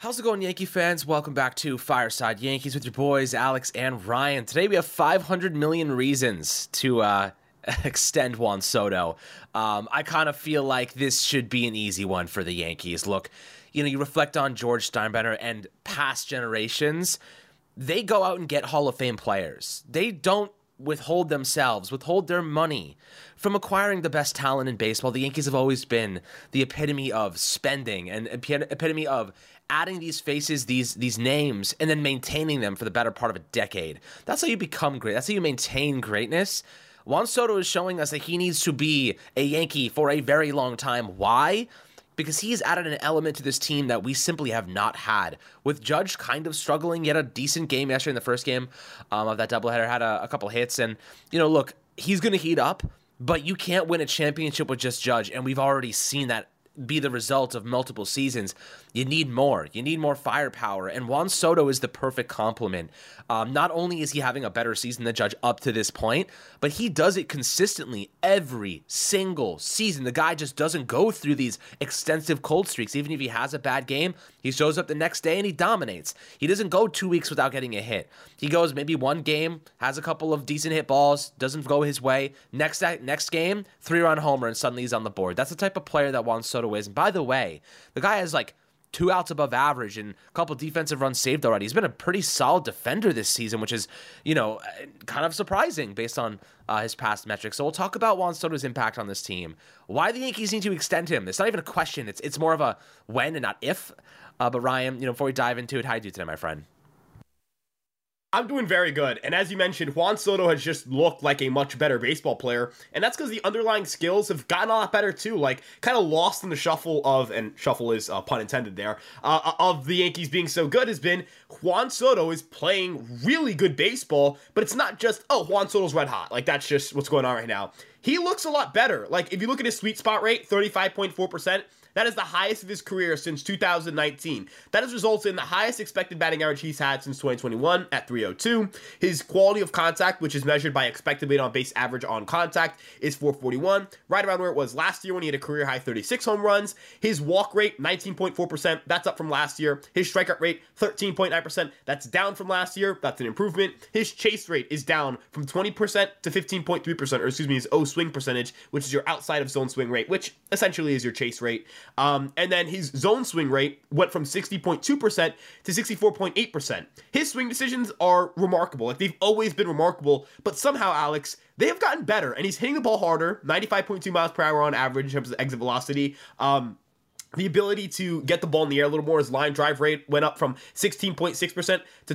How's it going, Yankee fans? Welcome back to Fireside Yankees with your boys, Alex and Ryan. Today we have 500 million reasons to extend Juan Soto. I kind of feel like this should be an easy one for the Yankees. Look, you reflect on George Steinbrenner and past generations. They go out and get Hall of Fame players. They don't withhold their money from acquiring the best talent in baseball. The Yankees have always been the epitome of spending and epitome of adding these faces, these names, and then maintaining them for the better part of a decade. That's how you become great. That's how you maintain greatness. Juan Soto is showing us that he needs to be a Yankee for a very long time. Why? Because he's added an element to this team that we simply have not had. With Judge kind of struggling, he had a decent game yesterday in the first game of that doubleheader, had a couple hits. And, look, he's going to heat up, but you can't win a championship with just Judge, and we've already seen that be the result of multiple seasons. You need more. You need more firepower, and Juan Soto is the perfect complement. Not only is he having a better season than Judge up to this point, but he does it consistently every single season. The guy just doesn't go through these extensive cold streaks. Even if he has a bad game, he shows up the next day and he dominates. He doesn't go 2 weeks without getting a hit. He goes maybe one game, has a couple of decent hit balls, doesn't go his way. Next game, 3-run homer, and suddenly he's on the board. That's the type of player that Juan Soto is. And by the way, the guy has 2 outs above average and a couple defensive runs saved already. He's been a pretty solid defender this season, which is, kind of surprising based on his past metrics. So we'll talk about Juan Soto's impact on this team, why the Yankees need to extend him. It's not even a question. It's more of a when and not if. But Ryan, before we dive into it, how do you do today, my friend? I'm doing very good, and as you mentioned, Juan Soto has just looked like a much better baseball player, and that's because the underlying skills have gotten a lot better too, kind of lost in the shuffle of, and shuffle is pun intended there, of the Yankees being so good has been Juan Soto is playing really good baseball, but it's not just, Juan Soto's red hot, that's just what's going on right now. He looks a lot better. If you look at his sweet spot rate, 35.4%, that is the highest of his career since 2019. That has resulted in the highest expected batting average he's had since 2021 at 302. His quality of contact, which is measured by expected weight on base average on contact, is 441, right around where it was last year when he had a career high 36 home runs. His walk rate, 19.4%, that's up from last year. His strikeout rate, 13.9%, that's down from last year. That's an improvement. His chase rate is down from 20% to 15.3%, or excuse me, his O-swing percentage, which is your outside of zone swing rate, which essentially is your chase rate. And then his zone swing rate went from 60.2% to 64.8%. His swing decisions are remarkable. They've always been remarkable, but somehow, Alex, they have gotten better, and he's hitting the ball harder, 95.2 miles per hour on average in terms of exit velocity. The ability to get the ball in the air a little more. His line drive rate went up from 16.6% to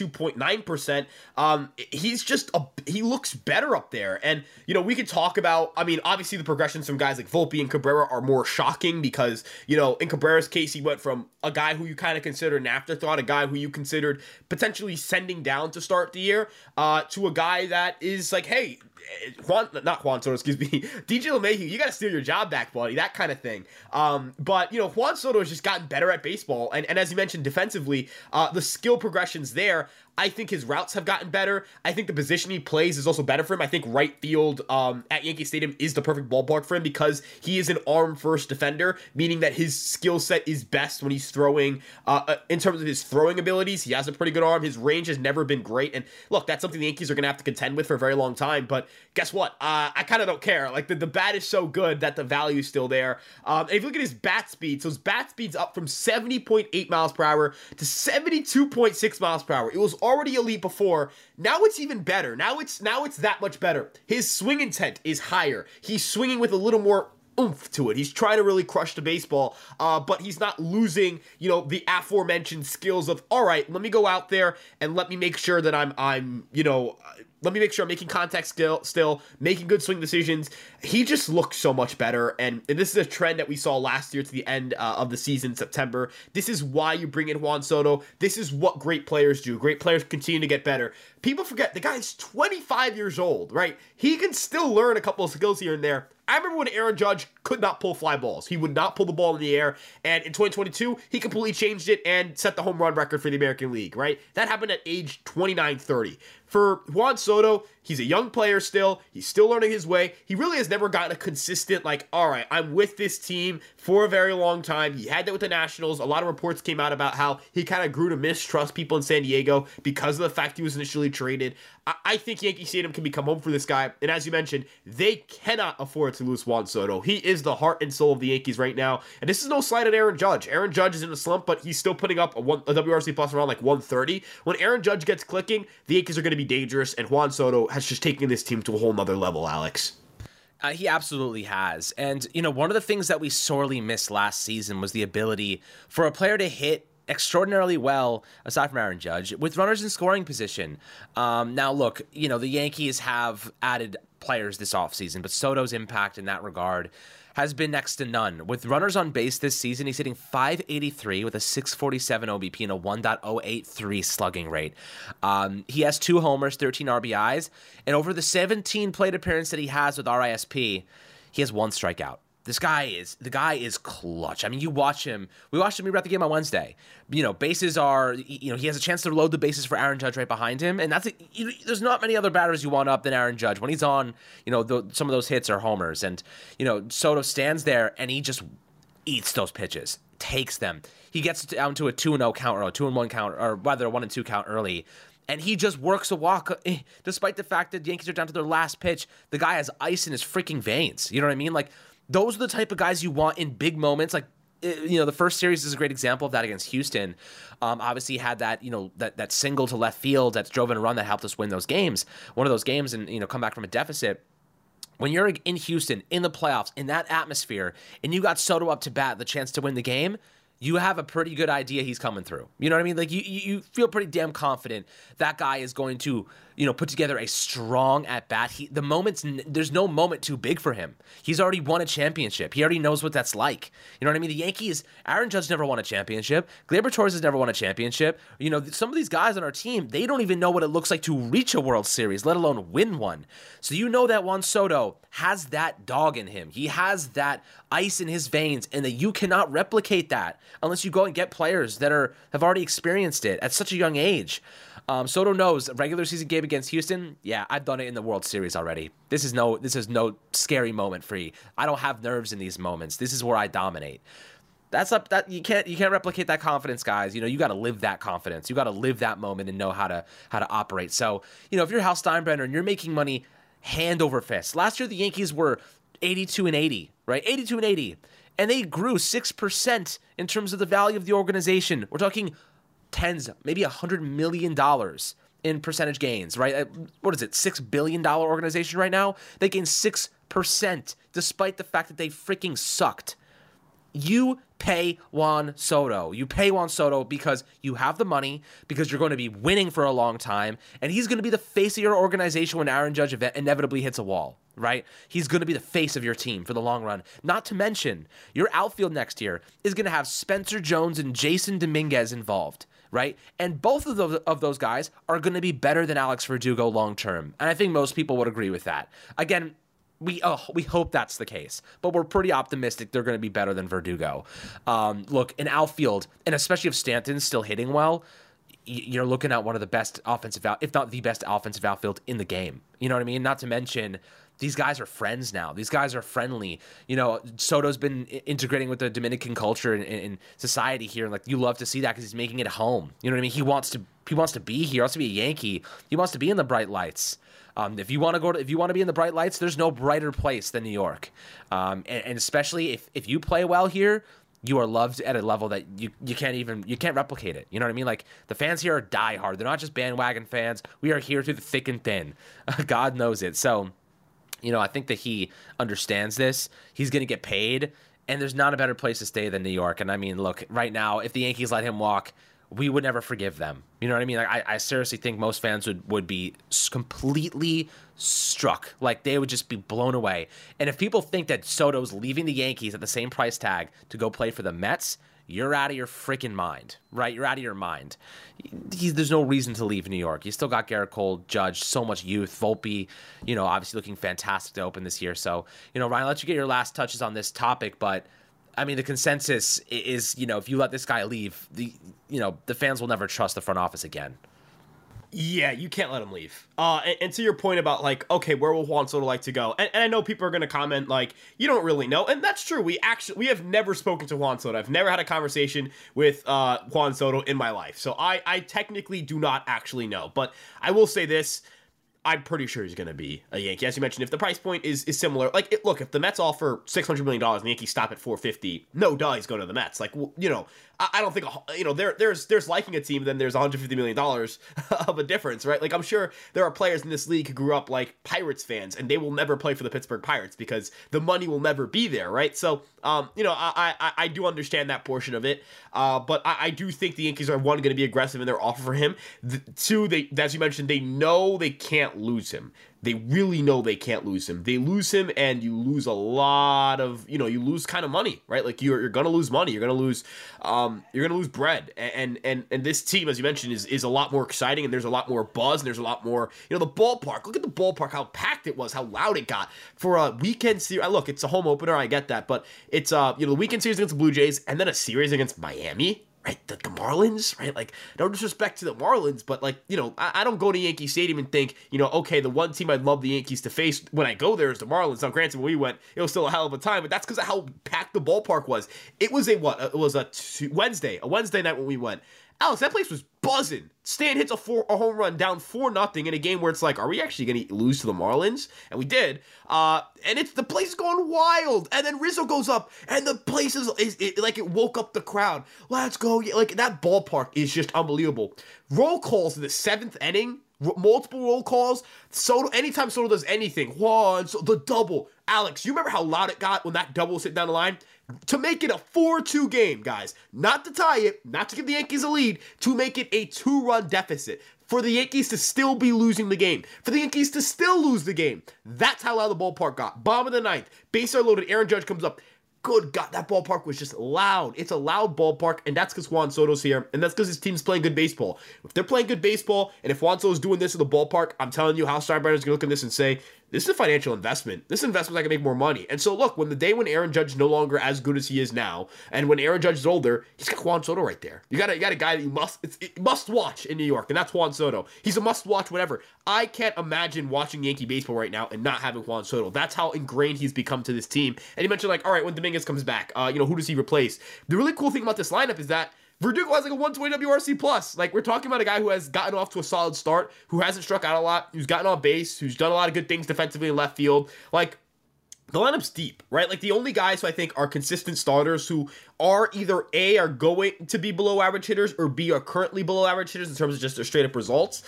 22.9%. He looks better up there. And, we could talk about, obviously the progressions from guys like Volpe and Cabrera are more shocking because, in Cabrera's case, he went from a guy who you kind of considered an afterthought, a guy who you considered potentially sending down to start the year, to a guy that is hey, not Juan Soto, excuse me, DJ LeMahieu, you got to steal your job back, buddy, that kind of thing. But Juan Soto has just gotten better at baseball, and as you mentioned, defensively, the skill progressions there. I think his routes have gotten better. I think the position he plays is also better for him. I think right field at Yankee Stadium is the perfect ballpark for him because he is an arm-first defender, meaning that his skill set is best when he's throwing. In terms of his throwing abilities, he has a pretty good arm. His range has never been great. And look, that's something the Yankees are going to have to contend with for a very long time. But guess what? I kind of don't care. The bat is so good that the value is still there. And if you look at his bat speed, so his bat speed's up from 70.8 miles per hour to 72.6 miles per hour. It was already elite before. Now it's even better. Now it's that much better. His swing intent is higher. He's swinging with a little more oomph to it. He's trying to really crush the baseball, but he's not losing, the aforementioned skills of, all right, let me go out there and let me make sure that let me make sure I'm making contact still, making good swing decisions. He just looks so much better, and this is a trend that we saw last year to the end of the season, September. This is why you bring in Juan Soto. This is what great players do. Great players continue to get better. People forget, the guy's 25 years old, right? He can still learn a couple of skills here and there. I remember when Aaron Judge could not pull fly balls. He would not pull the ball in the air, and in 2022, he completely changed it and set the home run record for the American League, right? That happened at age 29, 30. For Juan Soto, He's a young player still. He's still learning his way. He really has never gotten a consistent, like, all right, I'm with this team for a very long time. He had that with the Nationals. A lot of reports came out about how he kind of grew to mistrust people in San Diego because of the fact he was initially traded. I think Yankee Stadium can become home for this guy. And as you mentioned, they cannot afford to lose Juan Soto. He is the heart and soul of the Yankees right now. And this is no slight at Aaron Judge. Aaron Judge is in a slump, but he's still putting up a WRC plus around like 130. When Aaron Judge gets clicking, the Yankees are going to be dangerous. And Juan Soto has just taken this team to a whole nother level, Alex. He absolutely has. And, one of the things that we sorely missed last season was the ability for a player to hit extraordinarily well, aside from Aaron Judge, with runners in scoring position. Now, look, the Yankees have added players this offseason, but Soto's impact in that regard has been next to none. With runners on base this season, he's hitting .583 with a .647 OBP and a 1.083 slugging rate. He has 2 homers, 13 RBIs, and over the 17 plate appearances that he has with RISP, he has 1 strikeout. The guy is clutch. I mean, we watched him at the game on Wednesday. Bases are, he has a chance to load the bases for Aaron Judge right behind him. And there's not many other batters you want up than Aaron Judge. When he's on, some of those hits are homers. And, Soto stands there and he just eats those pitches, takes them. He gets down to a 2-0 count or a 2-1 count, or rather a 1-2 count early. And he just works a walk, despite the fact that the Yankees are down to their last pitch. The guy has ice in his freaking veins. You know what I mean? Like, those are the type of guys you want in big moments. Like, the first series is a great example of that against Houston. Obviously, he had that, that single to left field that drove in a run that helped us win those games. One of those games and, come back from a deficit. When you're in Houston, in the playoffs, in that atmosphere, and you got Soto up to bat, the chance to win the game, you have a pretty good idea he's coming through. You know what I mean? Like, you feel pretty damn confident that guy is going to, put together a strong at-bat. There's no moment too big for him. He's already won a championship. He already knows what that's like. You know what I mean? The Yankees, Aaron Judge never won a championship. Gleyber Torres has never won a championship. Some of these guys on our team, they don't even know what it looks like to reach a World Series, let alone win one. So that Juan Soto has that dog in him. He has that ice in his veins, and that you cannot replicate that unless you go and get players that have already experienced it at such a young age. Soto knows regular season game against Houston. Yeah, I've done it in the World Series already. This is no scary moment for you. I don't have nerves in these moments. This is where I dominate. That you can't replicate that confidence, guys. You got to live that confidence. You got to live that moment and know how to operate. So, if you're Hal Steinbrenner and you're making money hand over fist. Last year the Yankees were 82-80, right? 82-80. And they grew 6% in terms of the value of the organization. We're talking tens, maybe $100 million in percentage gains, right? What is it, $6 billion organization right now? They gained 6% despite the fact that they freaking sucked. You pay Juan Soto. You pay Juan Soto because you have the money, because you're going to be winning for a long time, and he's going to be the face of your organization when Aaron Judge inevitably hits a wall, right? He's going to be the face of your team for the long run. Not to mention, your outfield next year is going to have Spencer Jones and Jason Dominguez involved, right? And both of those guys are going to be better than Alex Verdugo long term. And I think most people would agree with that. Again, we hope that's the case, but we're pretty optimistic they're going to be better than Verdugo. Look, in outfield, and especially if Stanton's still hitting well, you're looking at one of the best offensive, if not the best offensive outfield in the game. You know what I mean? Not to mention, these guys are friends now. These guys are friendly. Soto's been integrating with the Dominican culture and society here. Like, you love to see that because he's making it home. You know what I mean? He wants to be here. He wants to be a Yankee. He wants to be in the bright lights. If you want to be in the bright lights, there's no brighter place than New York. And especially if you play well here, you are loved at a level that you can't replicate it. You know what I mean? Like, the fans here are diehard. They're not just bandwagon fans. We are here through the thick and thin. God knows it. So, I think that he understands this. He's going to get paid, and there's not a better place to stay than New York. And I mean, look, right now, if the Yankees let him walk, we would never forgive them. You know what I mean? Like, I seriously think most fans would be completely struck. Like, they would just be blown away. And if people think that Soto's leaving the Yankees at the same price tag to go play for the Mets, you're out of your freaking mind, right? You're out of your mind. There's no reason to leave New York. You still got Garrett Cole, Judge, so much youth, Volpe, obviously looking fantastic to open this year. So, Ryan, I'll let you get your last touches on this topic, but I mean, the consensus is, if you let this guy leave, the fans will never trust the front office again. Yeah, you can't let him leave. And to your point about like, okay, where will Juan Soto like to go? And I know people are going to comment like, you don't really know, and that's true. We have never spoken to Juan Soto. I've never had a conversation with Juan Soto in my life, so I technically do not actually know. But I will say this. I'm pretty sure he's going to be a Yankee. As you mentioned, if the price point is similar, like, look, if the Mets offer $600 million and the Yankees stop at $450, no duh, he's going to the Mets. Like, you know, I don't think, you know, there's liking a team, then there's $150 million of a difference, right? Like, I'm sure there are players in this league who grew up like Pirates fans, and they will never play for the Pittsburgh Pirates because the money will never be there, right? So, you know, I do understand that portion of it, but I do think the Yankees are, one, going to be aggressive in their offer for him. Two, as you mentioned, they know they can't lose him. They really know they can't lose him. They lose him, and you lose a lot of, you know, you lose kind of money, right? Like you're gonna lose money. You're gonna lose bread. And this team, as you mentioned, is a lot more exciting, and there's a lot more buzz, and there's a lot more, you know, the ballpark. Look at the ballpark, how packed it was, how loud it got for a weekend series. Look, it's a home opener, I get that, but it's you know, the weekend series against the Blue Jays, and then a series against Miami. Right, the Marlins, right? Like, no disrespect to the Marlins, but like, you know, I don't go to Yankee Stadium and think, you know, okay, the one team I'd love the Yankees to face when I go there is the Marlins. Now, granted, when we went, it was still a hell of a time, but that's because of how packed the ballpark was. It was a Wednesday night when we went. Alex, that place was buzzing. Stan hits a home run down 4-0 in a game where it's like, are we actually going to lose to the Marlins? And we did. And the place is going wild. And then Rizzo goes up, and the place is like it woke up the crowd. Let's go. Like, that ballpark is just unbelievable. Roll calls in the 7th inning. Multiple roll calls. Soto, anytime Soto does anything, the double. Alex, you remember how loud it got when that double was hit down the line? To make it a 4-2 game, guys. Not to tie it, not to give the Yankees a lead, to make it a 2-run deficit. For the Yankees to still be losing the game. For the Yankees to still lose the game. That's how loud the ballpark got. Bottom of the 9th. Bases are loaded. Aaron Judge comes up. Good God, that ballpark was just loud. It's a loud ballpark, and that's because Juan Soto's here, and that's because his team's playing good baseball. If they're playing good baseball, and if Juan Soto's doing this in the ballpark, I'm telling you, House Steinbrenner's going to look at this and say, this is a financial investment. This investment I can make more money. And so look, when Aaron Judge is no longer as good as he is now, and when Aaron Judge is older, he's got Juan Soto right there. You got a guy that you must watch in New York, and that's Juan Soto. He's a must watch, whatever. I can't imagine watching Yankee baseball right now and not having Juan Soto. That's how ingrained he's become to this team. And you mentioned, like, all right, when Dominguez comes back, you know, who does he replace? The really cool thing about this lineup is that Verdugo has like a 120 WRC plus. Like, we're talking about a guy who has gotten off to a solid start, who hasn't struck out a lot, who's gotten on base, who's done a lot of good things defensively in left field. Like, the lineup's deep, right? Like, the only guys who I think are consistent starters who are either A, are going to be below average hitters, or B, are currently below average hitters in terms of just their straight up results.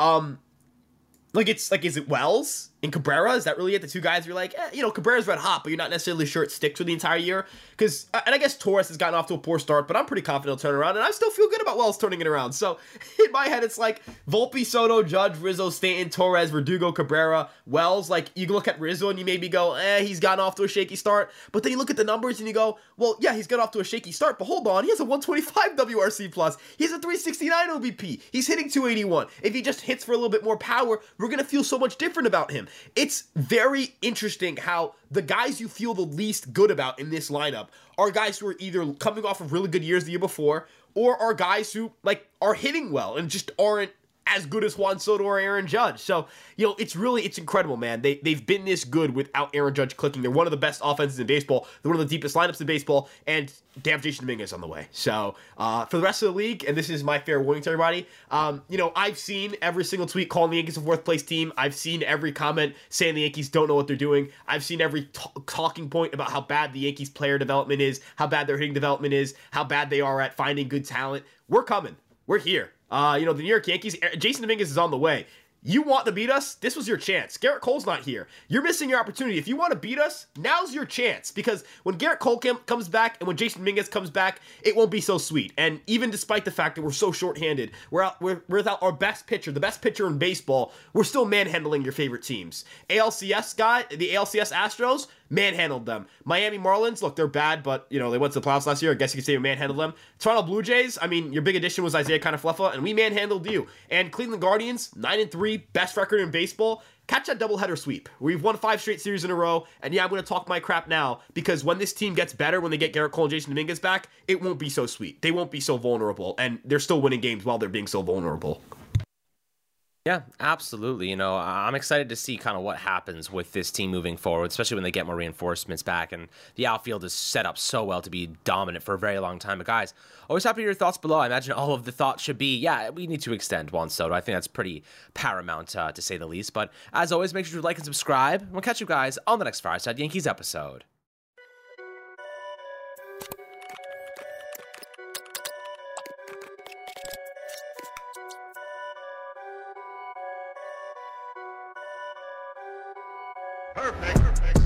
Like, it's like, is it Wells and Cabrera? Is that really it? The two guys you're like, you know, Cabrera's red hot, but you're not necessarily sure it sticks for the entire year. Because, and I guess Torres has gotten off to a poor start, but I'm pretty confident he'll turn around, and I still feel good about Wells turning it around. So, in my head, it's like Volpe, Soto, Judge, Rizzo, Stanton, Torres, Verdugo, Cabrera, Wells. Like, you look at Rizzo and you maybe go, he's gotten off to a shaky start. But then you look at the numbers and you go, well, yeah, he's got off to a shaky start, but hold on, he has a 125 WRC plus. He has a 369 OBP. He's hitting 281. If he just hits for a little bit more power, we're going to feel so much different about him. It's very interesting how the guys you feel the least good about in this lineup are guys who are either coming off of really good years the year before, or are guys who, like, are hitting well and just aren't as good as Juan Soto or Aaron Judge. So, you know, it's incredible, man. They've been this good without Aaron Judge clicking. They're one of the best offenses in baseball. They're one of the deepest lineups in baseball, and they have Jason Dominguez on the way. So, for the rest of the league, and this is my fair warning to everybody, you know, I've seen every single tweet calling the Yankees a fourth place team. I've seen every comment saying the Yankees don't know what they're doing. I've seen every talking point about how bad the Yankees player development is, how bad their hitting development is, how bad they are at finding good talent. We're coming. We're here. You know, the New York Yankees, Jason Dominguez is on the way. You want to beat us? This was your chance. Garrett Cole's not here. You're missing your opportunity. If you want to beat us, now's your chance. Because when Garrett Cole comes back and when Jason Dominguez comes back, it won't be so sweet. And even despite the fact that we're so shorthanded, we're without our best pitcher, the best pitcher in baseball, we're still manhandling your favorite teams. The ALCS Astros, manhandled them. Miami Marlins, look, they're bad, but, you know, they went to the playoffs last year. I guess you could say we manhandled them. Toronto Blue Jays, I mean, your big addition was Isaiah Kiner-Falefa, and we manhandled you. And Cleveland Guardians, 9-3, best record in baseball. Catch that doubleheader sweep. We've won 5 straight series in a row, and yeah, I'm going to talk my crap now, because when this team gets better, when they get Garrett Cole and Jason Dominguez back, it won't be so sweet. They won't be so vulnerable, and they're still winning games while they're being so vulnerable. Yeah, absolutely. I'm excited to see kind of what happens with this team moving forward, especially when they get more reinforcements back. And the outfield is set up so well to be dominant for a very long time. But guys, always happy to hear your thoughts below. I imagine all of the thoughts should be, yeah, we need to extend Juan Soto. I think that's pretty paramount to say the least. But as always, make sure to like and subscribe. We'll catch you guys on the next Fireside Yankees episode. Perfect.